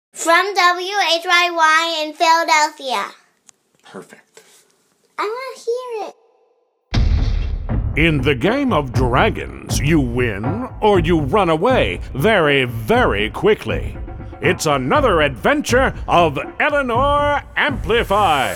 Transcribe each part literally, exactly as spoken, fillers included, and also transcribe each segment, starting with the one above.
From W H Y Y in Philadelphia. Perfect. I want to hear it. In the game of dragons, you win or you run away very, very quickly. It's another adventure of Eleanor Amplified.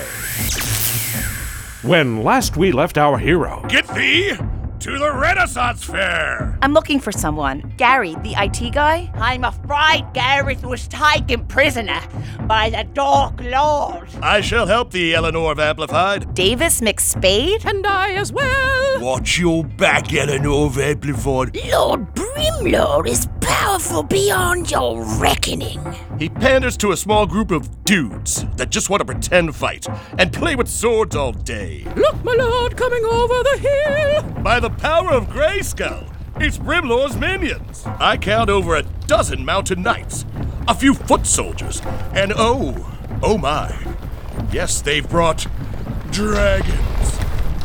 When last we left our hero, Get thee to the Renaissance Fair! I'm looking for someone. Gary, the I T guy? I'm afraid Gareth was taken prisoner by the Dark Lord. I shall help thee, Eleanor of Amplified. Davis McSpade? And I as well. Watch your back, Eleanor of Amplified. Lord Brimlord is powerful beyond your reckoning. He panders to a small group of dudes that just want to pretend fight and play with swords all day. Look, my lord, coming over the hill. By the power of Grayskull, it's Brimlord's minions. I count over a dozen mounted knights, a few foot soldiers, and oh, oh my, yes, they've brought dragons.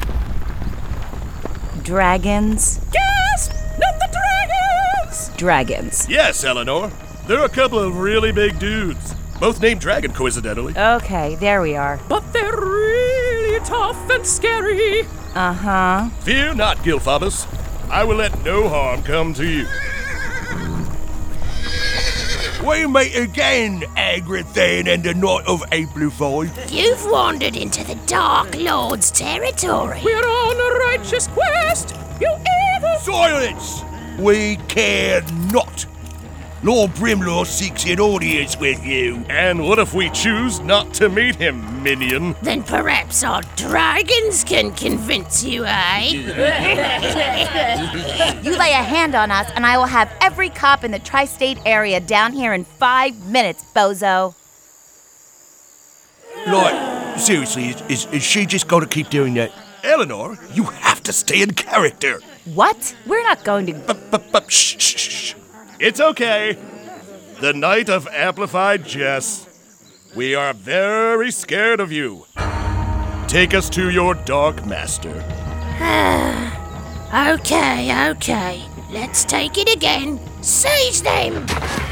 Dragons? Yes, not the dragons. Dragons. Yes, Eleanor. They're a couple of really big dudes, both named Dragon, coincidentally. Okay, there we are. But they're really tough and scary. Uh-huh. Fear not, Gilphobus. I will let no harm come to you. We meet again, Agrathan and the Knight of Amplified. You've wandered into the Dark Lord's territory. We're on a righteous quest, you evil... Silence! We care not. Lord Brimlord seeks an audience with you. And what if we choose not to meet him, minion? Then perhaps our dragons can convince you, eh? You lay a hand on us, and I will have every cop in the tri-state area down here in five minutes, bozo. Like, seriously, is, is, is she just going to keep doing that? Eleanor, you have to stay in character. What? We're not going to... But, but, but, shh, shh, shh. It's okay. The Knight of Amplified Jess. We are very scared of you. Take us to your Dark Master. Okay, okay. Let's take it again. Seize them!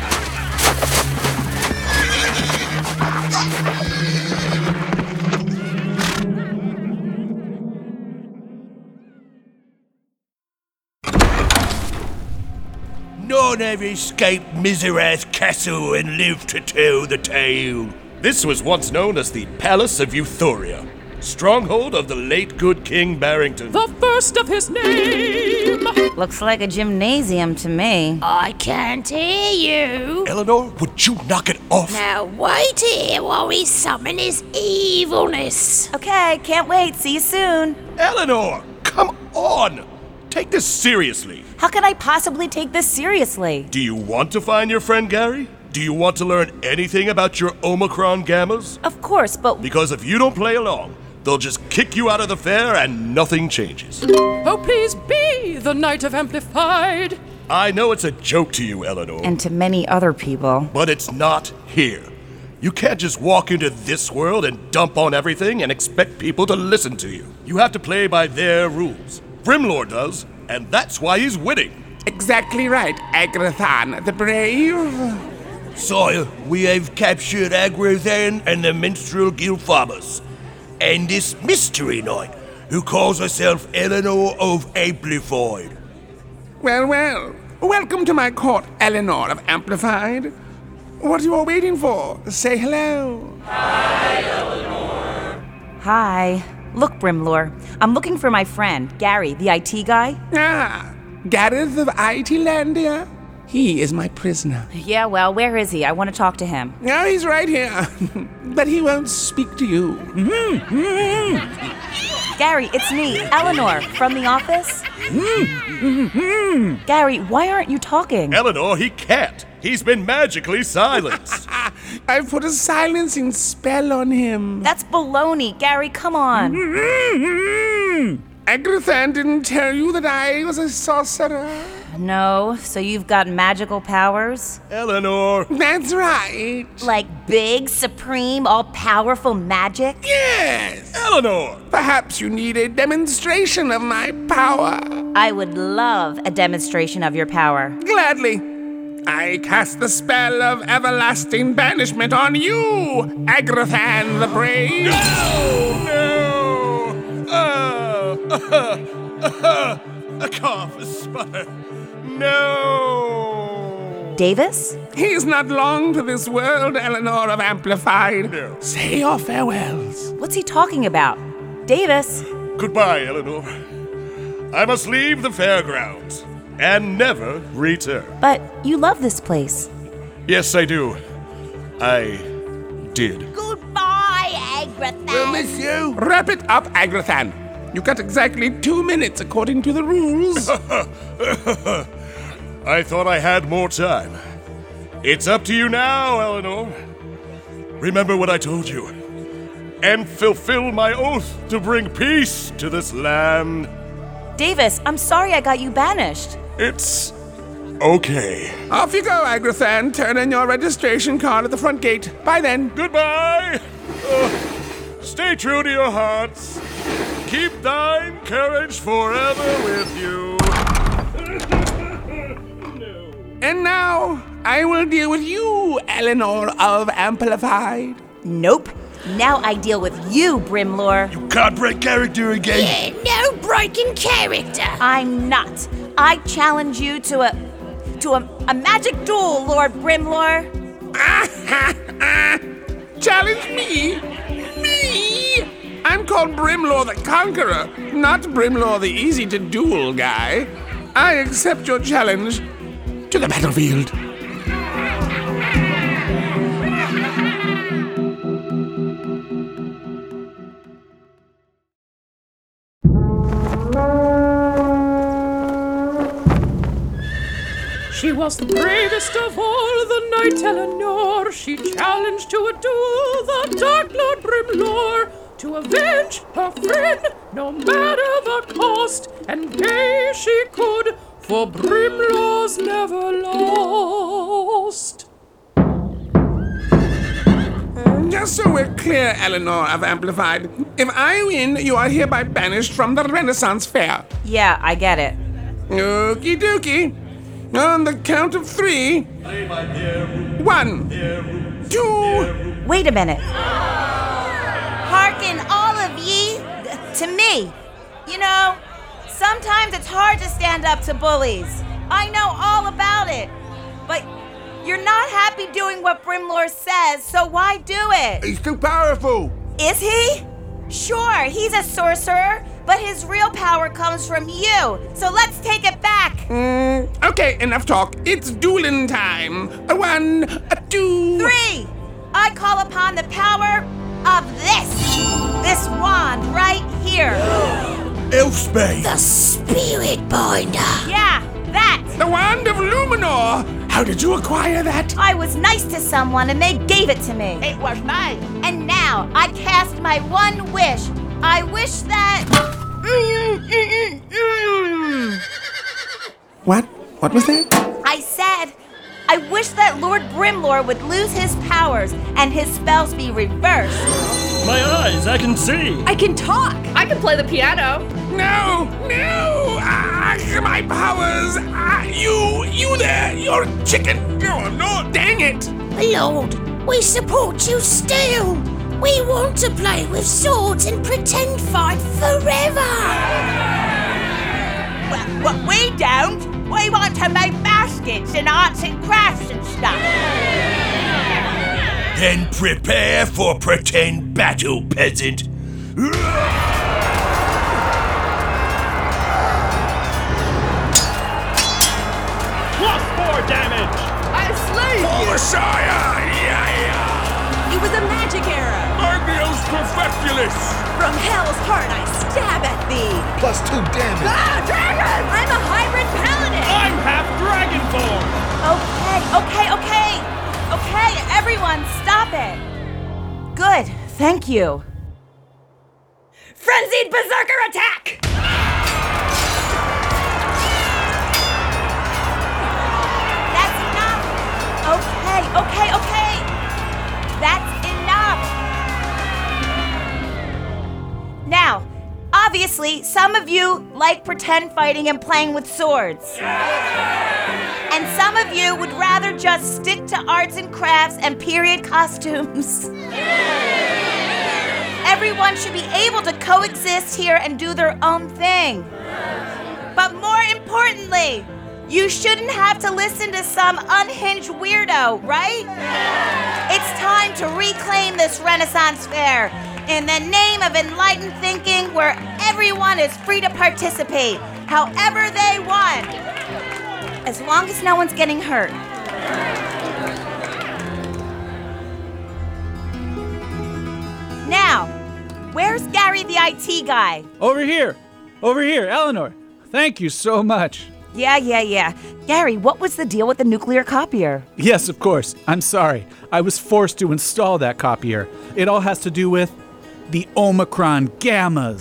None have escaped Miserat's castle and lived to tell the tale. This was once known as the Palace of Euthoria, stronghold of the late good King Barrington. The first of his name! Looks like a gymnasium to me. I can't hear you. Eleanor, would you knock it off? Now wait here while we summon his evilness. Okay, can't wait. See you soon. Eleanor, come on! Take this seriously. How can I possibly take this seriously? Do you want to find your friend Gary? Do you want to learn anything about your Omicron Gammas? Of course, but... Because if you don't play along, they'll just kick you out of the fair and nothing changes. Oh, please be the Knight of Amplified. I know it's a joke to you, Eleanor. And to many other people. But it's not here. You can't just walk into this world and dump on everything and expect people to listen to you. You have to play by their rules. Brimlord does, and that's why he's winning. Exactly right, Agrathan the Brave. Sire, we have captured Agrathan and the minstrel Gilphobus, and this mystery knight who calls herself Eleanor of Amplified. Well, well, welcome to my court, Eleanor of Amplified. What are you all waiting for? Say hello. Hi, Eleanor. Hi. Look, Brimlord, I'm looking for my friend, Gary, the I T guy. Ah, Gareth of Itlandia. He is my prisoner. Yeah, well, where is he? I want to talk to him. Now he's right here, but he won't speak to you. Gary, it's me, Eleanor, from the office. Gary, why aren't you talking? Eleanor, he can't. He's been magically silenced. I've put a silencing spell on him. That's baloney. Gary, come on. Agrathan didn't tell you that I was a sorcerer? No, so you've got magical powers? Eleanor. That's right. Like big, supreme, all-powerful magic? Yes. Eleanor. Perhaps you need a demonstration of my power. I would love a demonstration of your power. Gladly. I cast the spell of everlasting banishment on you, Agrathan the Brave. No! No! Uh, uh, uh, a cough, a sputter. No! Davis? He's not long to this world, Eleanor of Amplified. No. Say your farewells. What's he talking about? Davis? Goodbye, Eleanor. I must leave the fairgrounds and never return. But you love this place. Yes, I do. I did. Goodbye, Agrathan. Miss you. Wrap it up, Agrathan. You got exactly two minutes according to the rules. I thought I had more time. It's up to you now, Eleanor. Remember what I told you, and fulfill my oath to bring peace to this land. Davis, I'm sorry I got you banished. It's okay. Off you go, Agrathan. Turn in your registration card at the front gate. Bye then. Goodbye. Uh, stay true to your hearts. Keep thine courage forever with you. And now, I will deal with you, Eleanor of Amplified. Nope. Now I deal with you, Brimlore. You can't break character again. Yeah, no breaking character. I'm not. I challenge you to a to a, a magic duel, Lord Brimlore. Challenge me? Me? I'm called Brimlore the Conqueror, not Brimlore the easy-to-duel guy. I accept your challenge to the battlefield. She was the bravest of all the Knight Eleanor. She challenged to a duel the Dark Lord Brimlore to avenge her friend, no matter the cost, and pay she could, for Brimlore's never lost. Just so we're clear, Eleanor of Amplified, if I win, you are hereby banished from the Renaissance Fair. Yeah, I get it. Okie dokie. On the count of three. One, two. Wait a minute. Hearken, all of ye. To me. You know, sometimes it's hard to stand up to bullies. I know all about it. But you're not happy doing what Brimlore says, so why do it? He's too powerful. Is he? Sure, he's a sorcerer, but his real power comes from you. So let's take it back. Mm, okay, enough talk. It's dueling time. A one, a two. Three. I call upon the power of this. This wand right here. Elfsbane. The Spirit Binder. Yeah, that. The Wand of Luminor. How did you acquire that? I was nice to someone and they gave it to me. It was mine. And now I cast my one wish. I wish that... Mm, mm, mm, mm. What? What was that? I said, I wish that Lord Brimlore would lose his powers and his spells be reversed. My eyes, I can see. I can talk. I can play the piano. No, no! Ah, my powers! Ah, you, you there, you're a chicken! No, I'm not! Dang it! Lord, we support you still. We want to play with swords and pretend fight forever. Well, well, we don't. We want to make baskets and arts and crafts and stuff. Then prepare for pretend battle, peasant. Plus four damage. I slay For you. the Sire! Yeah, It was a magic arrow. Magnius Perfectulus! From Hell's heart I stab at thee. Plus two damage. Ah, dragon! I'm a hybrid paladin. I'm half dragon form. Okay, okay, okay. Okay, everyone, stop it. Good, thank you. Frenzied berserker attack! That's enough. Okay, okay, okay. That's enough. Now, obviously, some of you like pretend fighting and playing with swords. And And some of you would rather just stick to arts and crafts and period costumes. Everyone should be able to coexist here and do their own thing. But more importantly, you shouldn't have to listen to some unhinged weirdo, right? It's time to reclaim this Renaissance fair in the name of enlightened thinking where everyone is free to participate however they want, as long as no one's getting hurt. Now, where's Gary the I T guy? Over here. Over here, Eleanor. Thank you so much. Yeah, yeah, yeah. Gary, what was the deal with the nuclear copier? Yes, of course. I'm sorry. I was forced to install that copier. It all has to do with the Omicron Gammas.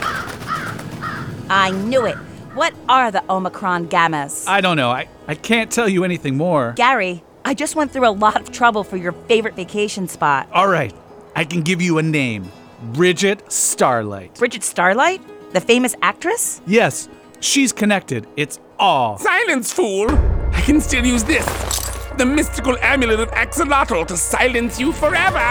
I knew it. What are the Omicron Gammas? I don't know. I, I can't tell you anything more. Gary, I just went through a lot of trouble for your favorite vacation spot. All right. I can give you a name. Bridget Starlight. Bridget Starlight? The famous actress? Yes. She's connected. It's all. Silence, fool! I can still use this. The mystical amulet of Axolotl to silence you forever.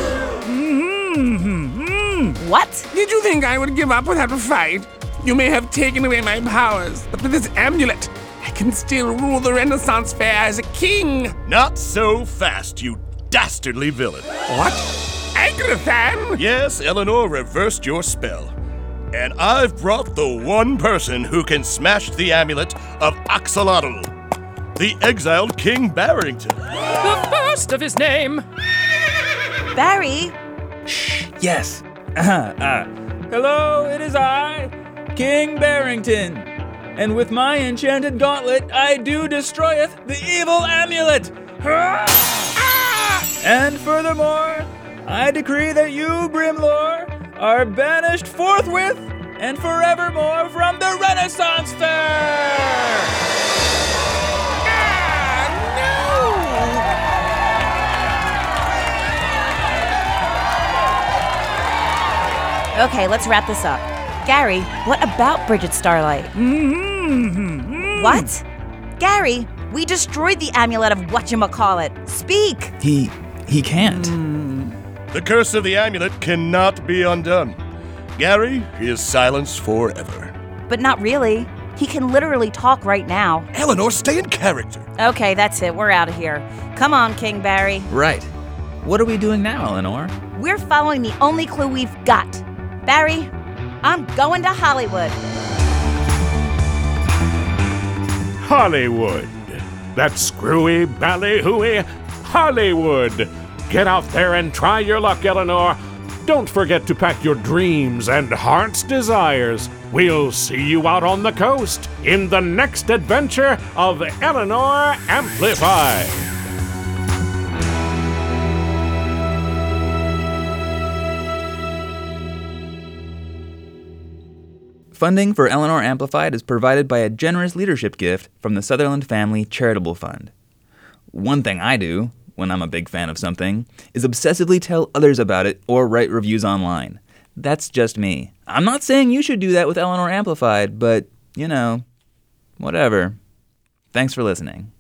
Mm-hmm. What? Did you think I would give up without a fight? You may have taken away my powers, but with this amulet, I can still rule the Renaissance Fair as a king. Not so fast, you dastardly villain. What? Agrathan? Yes, Eleanor reversed your spell. And I've brought the one person who can smash the amulet of Axolotl, the exiled King Barrington. The first of his name. Barry? Shh, yes. Uh, uh, hello, it is I, King Barrington. And with my enchanted gauntlet, I do destroyeth the evil amulet. And furthermore, I decree that you, Brimlore, are banished forthwith and forevermore from the Renaissance Fair! Ah, no! Okay, let's wrap this up. Gary, what about Bridget Starlight? Mm-hmm. What? Gary, we destroyed the amulet of whatchamacallit. Speak! He... he can't. The curse of the amulet cannot be undone. Gary is silenced forever. But not really. He can literally talk right now. Eleanor, stay in character. Okay, that's it. We're out of here. Come on, King Barry. Right. What are we doing now, Eleanor? We're following the only clue we've got. Barry, I'm going to Hollywood. Hollywood. That screwy, ballyhooey Hollywood. Get out there and try your luck, Eleanor. Don't forget to pack your dreams and heart's desires. We'll see you out on the coast in the next adventure of Eleanor Amplified. Funding for Eleanor Amplified is provided by a generous leadership gift from the Sutherland Family Charitable Fund. One thing I do, when I'm a big fan of something, is obsessively tell others about it or write reviews online. That's just me. I'm not saying you should do that with Eleanor Amplified, but, you know, whatever. Thanks for listening.